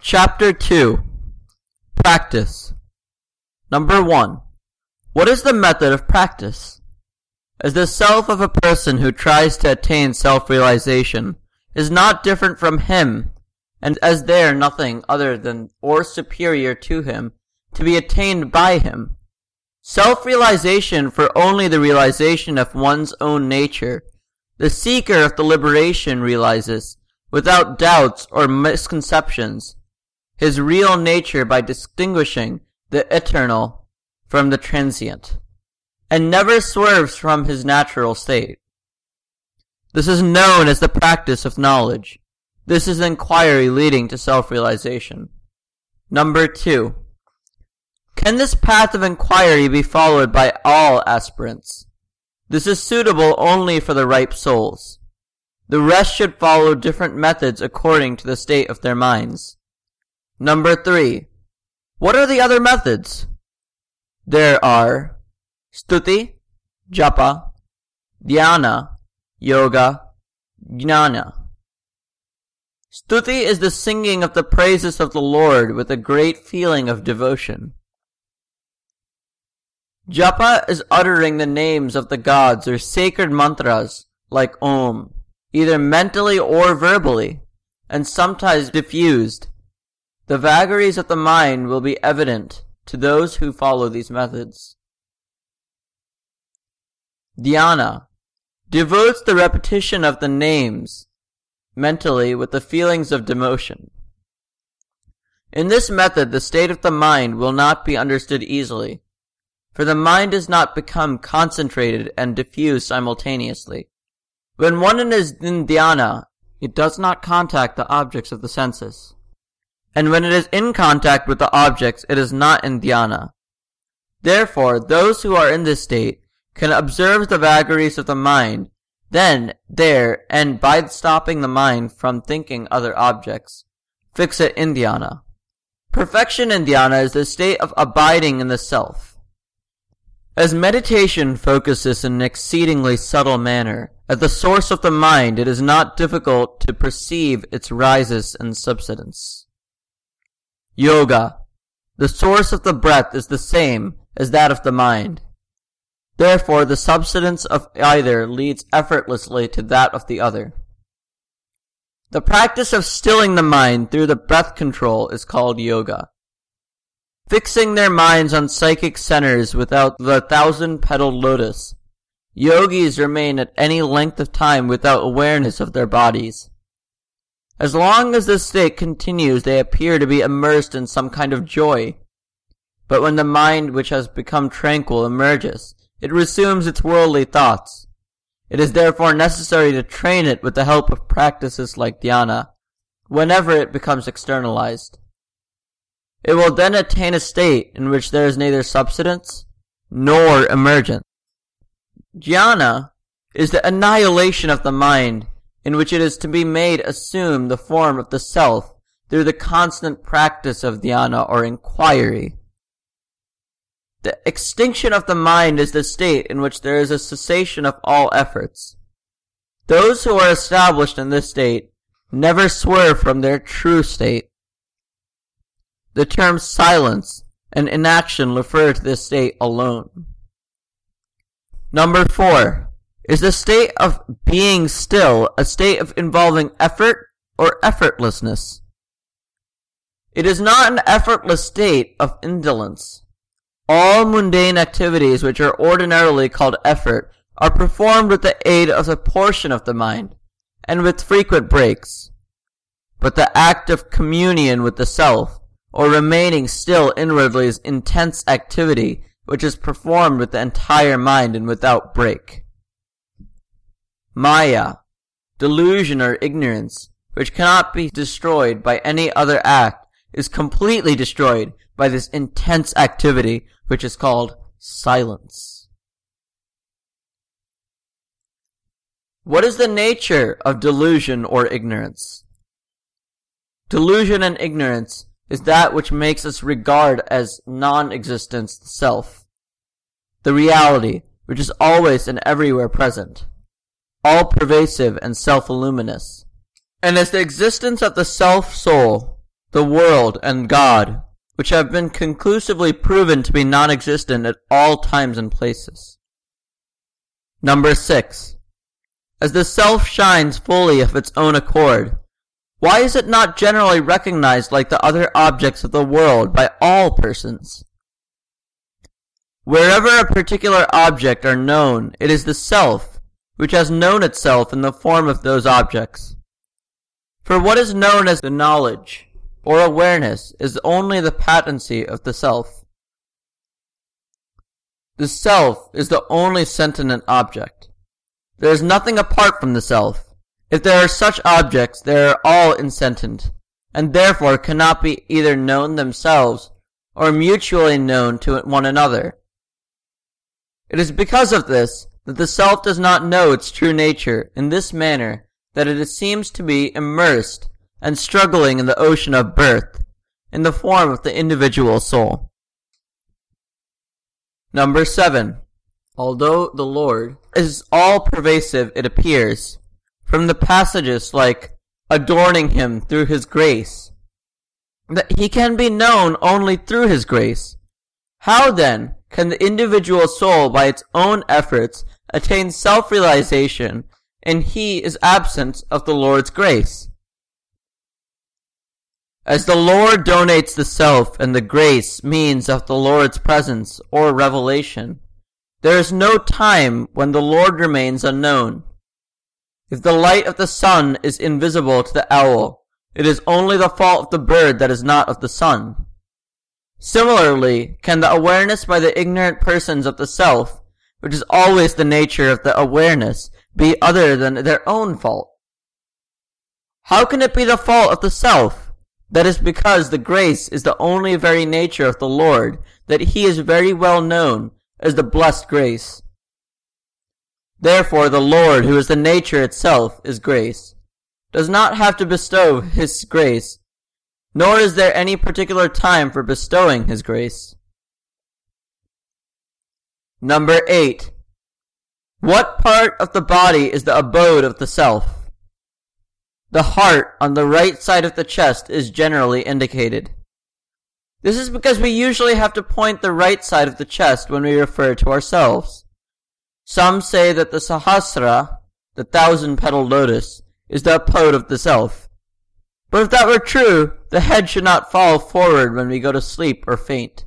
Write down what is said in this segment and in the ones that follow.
Chapter 2. Practice. Number 1. What is the method of practice? As the self of a person who tries to attain self-realization is not different from him, and as there nothing other than or superior to him to be attained by him, self-realization for only the realization of one's own nature, the seeker of the liberation realizes, without doubts or misconceptions, his real nature by distinguishing the eternal from the transient, and never swerves from his natural state. This is known as the practice of knowledge. This is inquiry leading to self-realization. Number 2. Can this path of inquiry be followed by all aspirants? This is suitable only for the ripe souls. The rest should follow different methods according to the state of their minds. Number 3. What are the other methods? There are Stuti, Japa, Dhyana, Yoga, Jnana. Stuti is the singing of the praises of the Lord with a great feeling of devotion. Japa is uttering the names of the gods or sacred mantras like Om, either mentally or verbally, and sometimes diffused. The vagaries of the mind will be evident to those who follow these methods. Dhyana devotes the repetition of the names mentally with the feelings of devotion. In this method, the state of the mind will not be understood easily, for the mind does not become concentrated and diffused simultaneously. When one is in dhyana, it does not contact the objects of the senses. And when it is in contact with the objects, it is not in dhyana. Therefore, those who are in this state can observe the vagaries of the mind, then, there, and by stopping the mind from thinking other objects, fix it in dhyana. Perfection in dhyana is the state of abiding in the self. As meditation focuses in an exceedingly subtle manner, at the source of the mind it is not difficult to perceive its rises and subsidence. Yoga. The source of the breath is the same as that of the mind. Therefore, the subsidence of either leads effortlessly to that of the other. The practice of stilling the mind through the breath control is called yoga. Fixing their minds on psychic centers without the thousand-petaled lotus, yogis remain at any length of time without awareness of their bodies. As long as this state continues, they appear to be immersed in some kind of joy. But when the mind which has become tranquil emerges, it resumes its worldly thoughts. It is therefore necessary to train it with the help of practices like dhyana, whenever it becomes externalized. It will then attain a state in which there is neither subsidence nor emergence. Jnana is the annihilation of the mind, in which it is to be made assume the form of the self through the constant practice of dhyana or inquiry. The extinction of the mind is the state in which there is a cessation of all efforts. Those who are established in this state never swerve from their true state. The terms silence and inaction refer to this state alone. Number 4. Is the state of being still a state of involving effort or effortlessness? It is not an effortless state of indolence. All mundane activities which are ordinarily called effort are performed with the aid of a portion of the mind, and with frequent breaks. But the act of communion with the self, or remaining still inwardly, is intense activity which is performed with the entire mind and without break. Maya, delusion or ignorance, which cannot be destroyed by any other act, is completely destroyed by this intense activity which is called silence. What is the nature of delusion or ignorance? Delusion and ignorance is that which makes us regard as non-existence the self, the reality which is always and everywhere present, all-pervasive and self-illuminous, and as the existence of the self-soul, the world, and God, which have been conclusively proven to be non-existent at all times and places. Number 6. As the self shines fully of its own accord, why is it not generally recognized like the other objects of the world by all persons? Wherever a particular object are known, it is the self which has known itself in the form of those objects. For what is known as the knowledge or awareness is only the patency of the self. The self is the only sentient object. There is nothing apart from the self. If there are such objects, they are all insentient, and therefore cannot be either known themselves or mutually known to one another. It is because of this that the self does not know its true nature in this manner that it seems to be immersed and struggling in the ocean of birth, in the form of the individual soul. Number 7. Although the Lord is all-pervasive, it appears, from the passages like adorning him through his grace, that he can be known only through his grace. How then can the individual soul by its own efforts attain self-realization, and he is absent of the Lord's grace? As the Lord donates the self and the grace means of the Lord's presence or revelation, there is no time when the Lord remains unknown. If the light of the sun is invisible to the owl, it is only the fault of the bird that is not of the sun. Similarly, can the awareness by the ignorant persons of the self, which is always the nature of the awareness, be other than their own fault? How can it be the fault of the self? That is because the grace is the only very nature of the Lord, that he is very well known as the blessed grace. Therefore the Lord, who is the nature itself, is grace, does not have to bestow his grace, nor is there any particular time for bestowing his grace. Number 8. What part of the body is the abode of the self? The heart on the right side of the chest is generally indicated. This is because we usually have to point the right side of the chest when we refer to ourselves. Some say that the Sahasrara, the 1,000-petaled lotus, is the abode of the self. But if that were true, the head should not fall forward when we go to sleep or faint.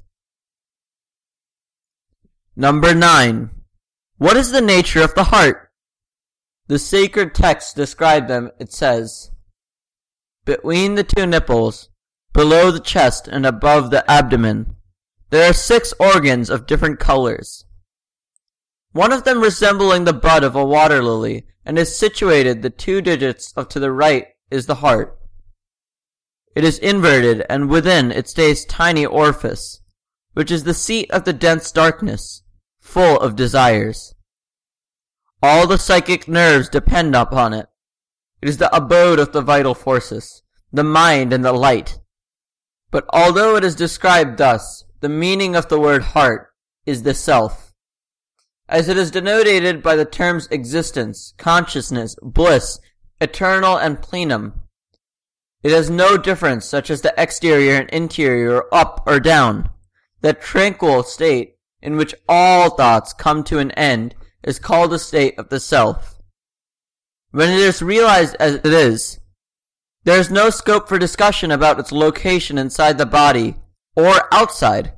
Number 9. What is the nature of the heart? The sacred texts describe them, it says, between the two nipples, below the chest and above the abdomen, there are 6 organs of different colors. One of them resembling the bud of a water lily, and is situated the 2 digits of to the right is the heart. It is inverted, and within it stays tiny orifice, which is the seat of the dense darkness, full of desires. All the psychic nerves depend upon it. It is the abode of the vital forces, the mind and the light. But although it is described thus, the meaning of the word heart is the self, as it is denoted by the terms existence, consciousness, bliss, eternal, and plenum. It has no difference such as the exterior and interior, or up or down. That tranquil state in which all thoughts come to an end is called a state of the self. When it is realized as it is, there is no scope for discussion about its location inside the body or outside.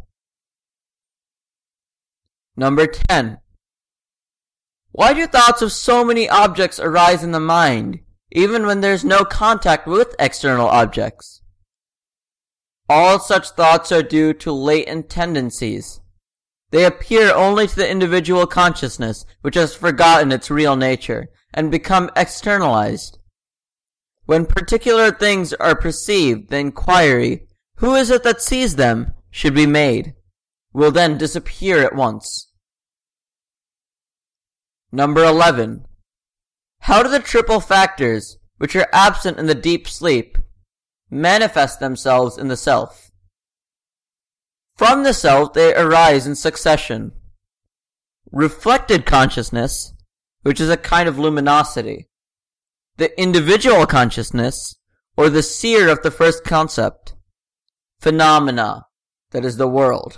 Number 10. Why do thoughts of so many objects arise in the mind, even when there is no contact with external objects? All such thoughts are due to latent tendencies. They appear only to the individual consciousness, which has forgotten its real nature, and become externalized. When particular things are perceived, the inquiry, who is it that sees them, should be made, will then disappear at once. Number 11. How do the triple factors, which are absent in the deep sleep, manifest themselves in the self? From the self they arise in succession. Reflected consciousness, which is a kind of luminosity. The individual consciousness, or the seer of the first concept. phenomena, that is the world.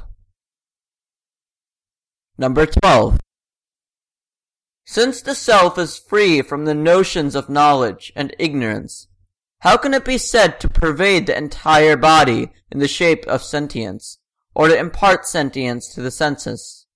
Number 12. Since the self is free from the notions of knowledge and ignorance, how can it be said to pervade the entire body in the shape of sentience, or to impart sentience to the senses?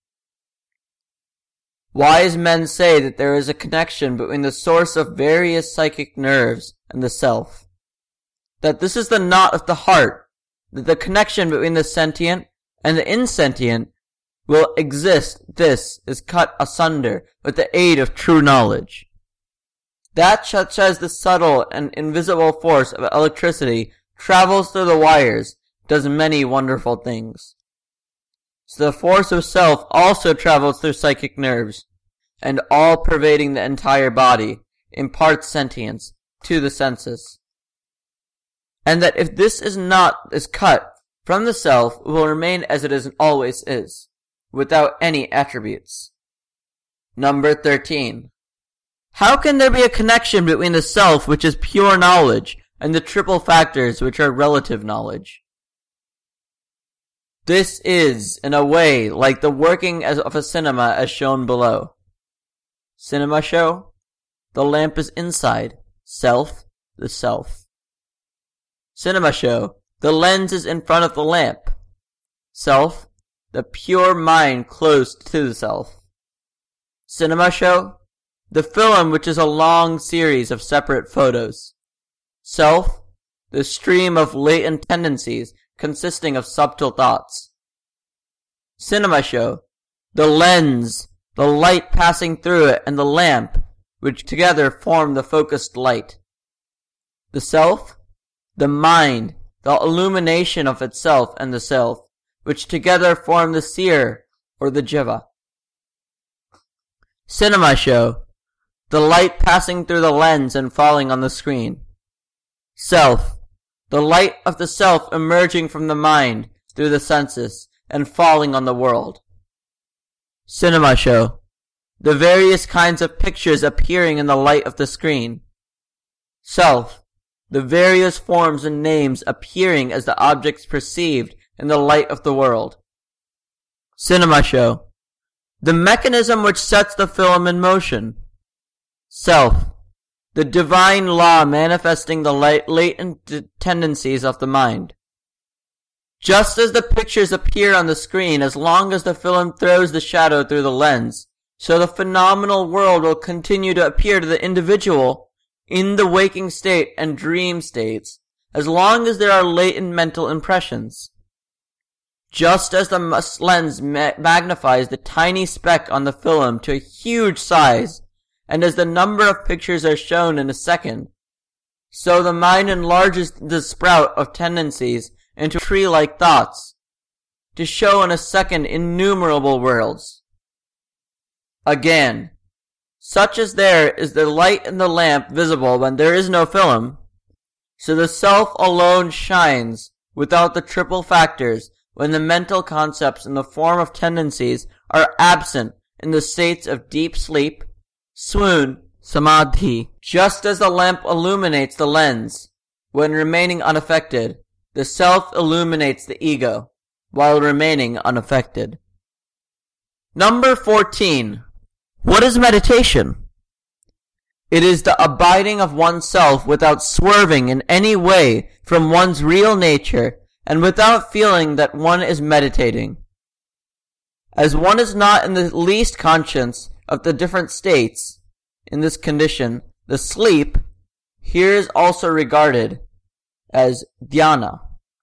Wise men say that there is a connection between the source of various psychic nerves and the self, that this is the knot of the heart, that the connection between the sentient and the insentient will exist. This is cut asunder with the aid of true knowledge. That such as the subtle and invisible force of electricity travels through the wires, does many wonderful things. So the force of self also travels through psychic nerves, and all pervading the entire body, imparts sentience to the senses. And that if this is cut from the self, it will remain as it always is, without any attributes. Number 13. How can there be a connection between the self, which is pure knowledge, and the triple factors, which are relative knowledge? This is, in a way, like the working of a cinema as shown below. Cinema show, the lamp is inside, self, the self. Cinema show, the lens is in front of the lamp. Self, the pure mind close to the self. Cinema show, the film which is a long series of separate photos. Self, the stream of latent tendencies consisting of subtle thoughts. Cinema show, the lens, the light passing through it, and the lamp, which together form the focused light. The self, the mind, the illumination of itself and the self, which together form the seer or the jiva. Cinema show, the light passing through the lens and falling on the screen. Self, the light of the self emerging from the mind through the senses and falling on the world. Cinema show, the various kinds of pictures appearing in the light of the screen. Self, the various forms and names appearing as the objects perceived in the light of the world. Cinema show, the mechanism which sets the film in motion. Self, the divine law manifesting the latent tendencies of the mind. Just as the pictures appear on the screen as long as the film throws the shadow through the lens, so the phenomenal world will continue to appear to the individual in the waking state and dream states as long as there are latent mental impressions. Just as the lens magnifies the tiny speck on the film to a huge size, and as the number of pictures are shown in a second, so the mind enlarges the sprout of tendencies into tree-like thoughts, to show in a second innumerable worlds. Again, such as there is the light in the lamp visible when there is no film, so the self alone shines without the triple factors when the mental concepts in the form of tendencies are absent in the states of deep sleep, swoon, samadhi. Just as the lamp illuminates the lens, when remaining unaffected, the self illuminates the ego, while remaining unaffected. Number 14. What is meditation? It is the abiding of oneself without swerving in any way from one's real nature and without feeling that one is meditating. As one is not in the least conscious of the different states, in this condition, the sleep here is also regarded as dhyana.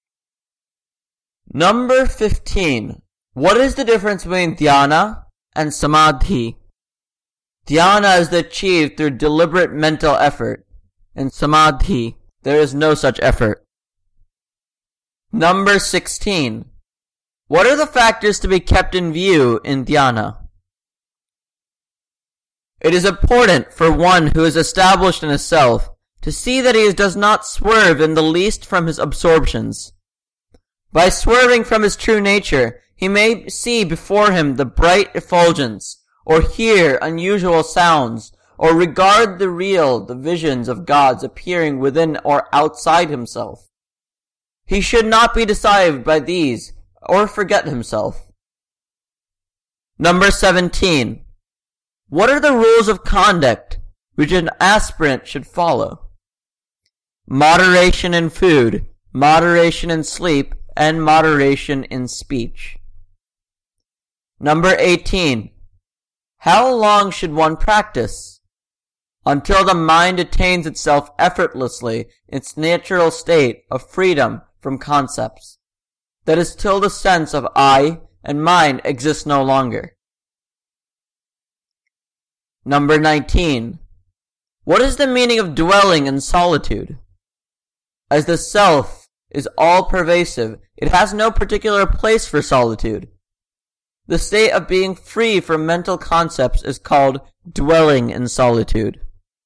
Number 15. What is the difference between dhyana and samadhi? Dhyana is achieved through deliberate mental effort. In samadhi, there is no such effort. Number 16. What are the factors to be kept in view in dhyana? It is important for one who is established in a self to see that he does not swerve in the least from his absorptions. By swerving from his true nature, he may see before him the bright effulgence, or hear unusual sounds, or regard the visions of gods appearing within or outside himself. He should not be deceived by these or forget himself. Number 17. What are the rules of conduct which an aspirant should follow? Moderation in food, moderation in sleep, and moderation in speech. Number 18. How long should one practice? Until the mind attains itself effortlessly its natural state of freedom from concepts. That is till the sense of I and mine exists no longer. Number 19. What is the meaning of dwelling in solitude? As the self is all-pervasive, it has no particular place for solitude. The state of being free from mental concepts is called dwelling in solitude.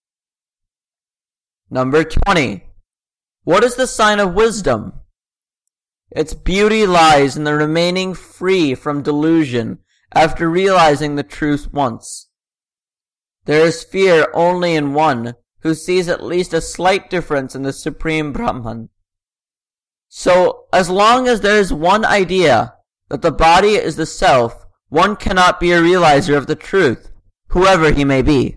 Number 20. What is the sign of wisdom? Its beauty lies in the remaining free from delusion after realizing the truth once. There is fear only in one who sees at least a slight difference in the Supreme Brahman. So, as long as there is one idea that the body is the self, one cannot be a realizer of the truth, whoever he may be.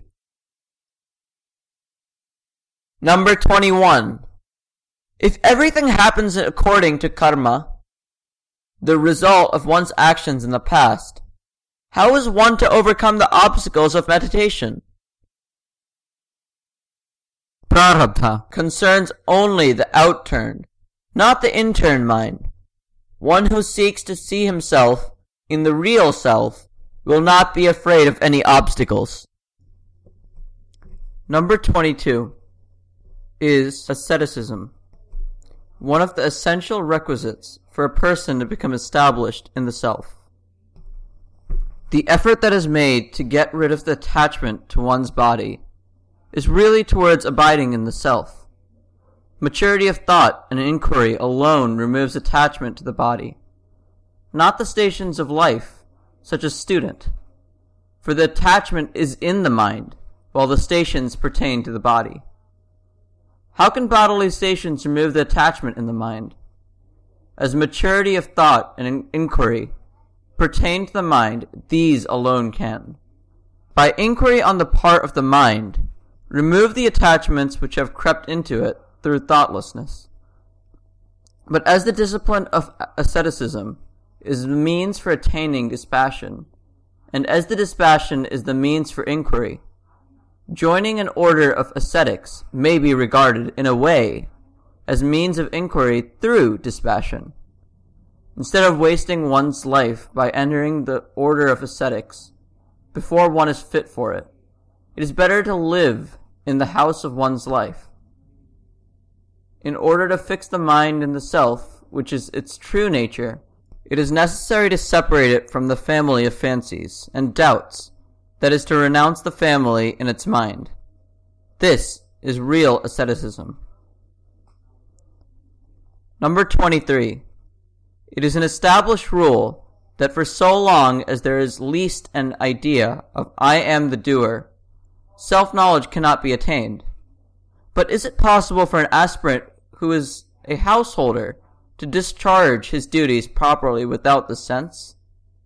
Number 21. If everything happens according to karma, the result of one's actions in the past, how is one to overcome the obstacles of meditation? Prarabdha concerns only the outturned, not the interned mind. One who seeks to see himself in the real self will not be afraid of any obstacles. Number 22 is asceticism, one of the essential requisites for a person to become established in the self. The effort that is made to get rid of the attachment to one's body is really towards abiding in the self. Maturity of thought and inquiry alone removes attachment to the body, not the stations of life, such as student, for the attachment is in the mind, while the stations pertain to the body. How can bodily stations remove the attachment in the mind? As maturity of thought and inquiry pertain to the mind, these alone can. By inquiry on the part of the mind, remove the attachments which have crept into it through thoughtlessness. But as the discipline of asceticism is the means for attaining dispassion, and as the dispassion is the means for inquiry, joining an order of ascetics may be regarded, in a way, as means of inquiry through dispassion. Instead of wasting one's life by entering the order of ascetics before one is fit for it, it is better to live in the house of one's life. In order to fix the mind in the self, which is its true nature, it is necessary to separate it from the family of fancies and doubts, that is to renounce the family in its mind. This is real asceticism. Number 23. It is an established rule that for so long as there is least an idea of I am the doer, self-knowledge cannot be attained. But is it possible for an aspirant who is a householder to discharge his duties properly without the sense?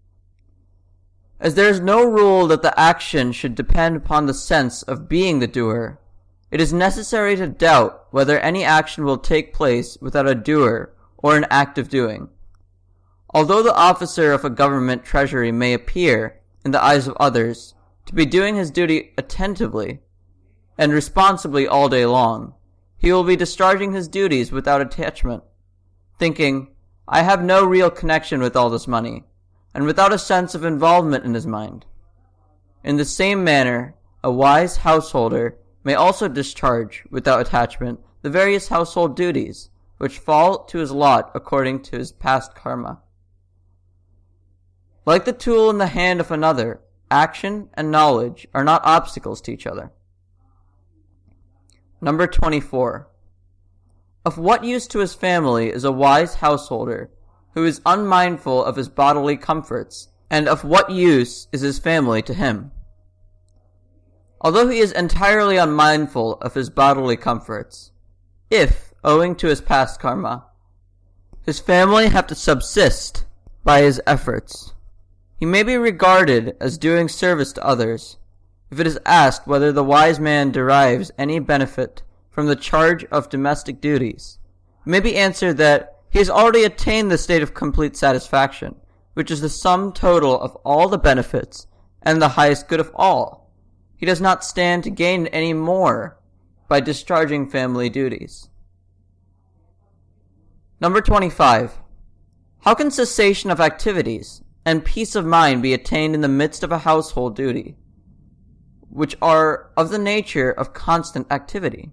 As there is no rule that the action should depend upon the sense of being the doer, it is necessary to doubt whether any action will take place without a doer or an act of doing. Although the officer of a government treasury may appear, in the eyes of others, to be doing his duty attentively and responsibly all day long, he will be discharging his duties without attachment, thinking, I have no real connection with all this money, and without a sense of involvement in his mind. In the same manner, a wise householder may also discharge, without attachment, the various household duties, which fall to his lot according to his past karma. Like the tool in the hand of another, action and knowledge are not obstacles to each other. Number 24. Of what use to his family is a wise householder who is unmindful of his bodily comforts, and of what use is his family to him? Although he is entirely unmindful of his bodily comforts, if, owing to his past karma, His family have to subsist by his efforts. He may be regarded as doing service to others. If it is asked whether the wise man derives any benefit from the charge of domestic duties, it may be answered that he has already attained the state of complete satisfaction, which is the sum total of all the benefits and the highest good of all. He does not stand to gain any more by discharging family duties. Number 25. How can cessation of activities and peace of mind be attained in the midst of a household duty, which are of the nature of constant activity?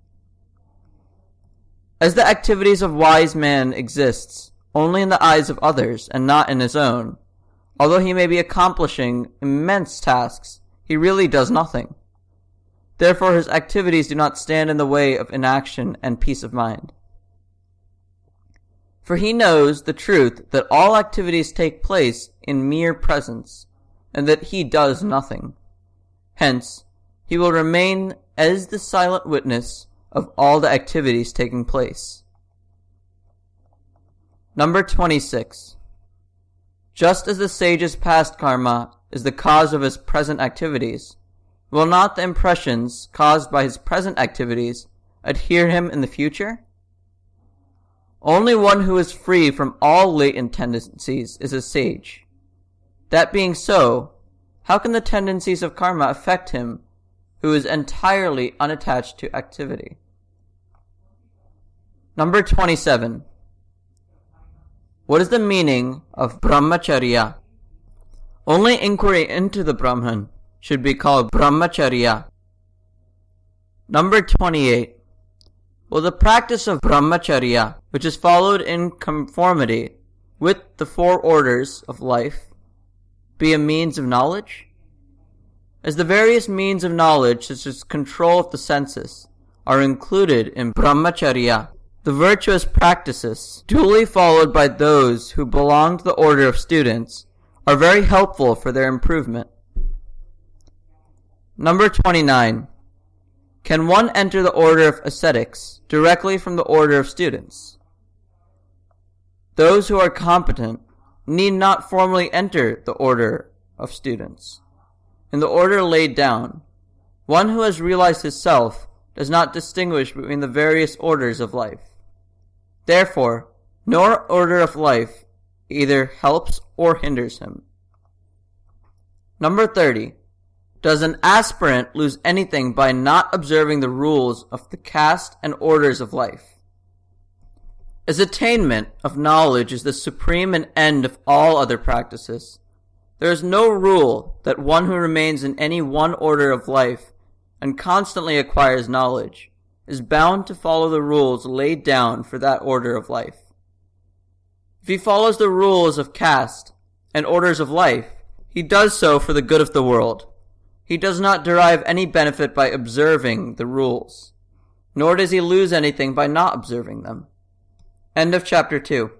As the activities of wise man exists only in the eyes of others and not in his own, although he may be accomplishing immense tasks, he really does nothing. Therefore his activities do not stand in the way of inaction and peace of mind. For he knows the truth that all activities take place in mere presence, and that he does nothing. Hence, he will remain as the silent witness of all the activities taking place. Number 26. Just as the sage's past karma is the cause of his present activities, will not the impressions caused by his present activities adhere him in the future? Only one who is free from all latent tendencies is a sage. That being so, how can the tendencies of karma affect him who is entirely unattached to activity? Number 27. What is the meaning of brahmacharya? Only inquiry into the Brahman should be called brahmacharya. Number 28. Will the practice of brahmacharya, which is followed in conformity with the four orders of life, be a means of knowledge? As the various means of knowledge, such as control of the senses, are included in brahmacharya, the virtuous practices, duly followed by those who belong to the order of students, are very helpful for their improvement. Number 29. Can one enter the order of ascetics directly from the order of students? Those who are competent need not formally enter the order of students. In the order laid down, one who has realized his self does not distinguish between the various orders of life. Therefore, no order of life either helps or hinders him. Number 30. Does an aspirant lose anything by not observing the rules of the caste and orders of life? As attainment of knowledge is the supreme and end of all other practices, there is no rule that one who remains in any one order of life and constantly acquires knowledge is bound to follow the rules laid down for that order of life. If he follows the rules of caste and orders of life, he does so for the good of the world. He does not derive any benefit by observing the rules, nor does he lose anything by not observing them. End of chapter 2.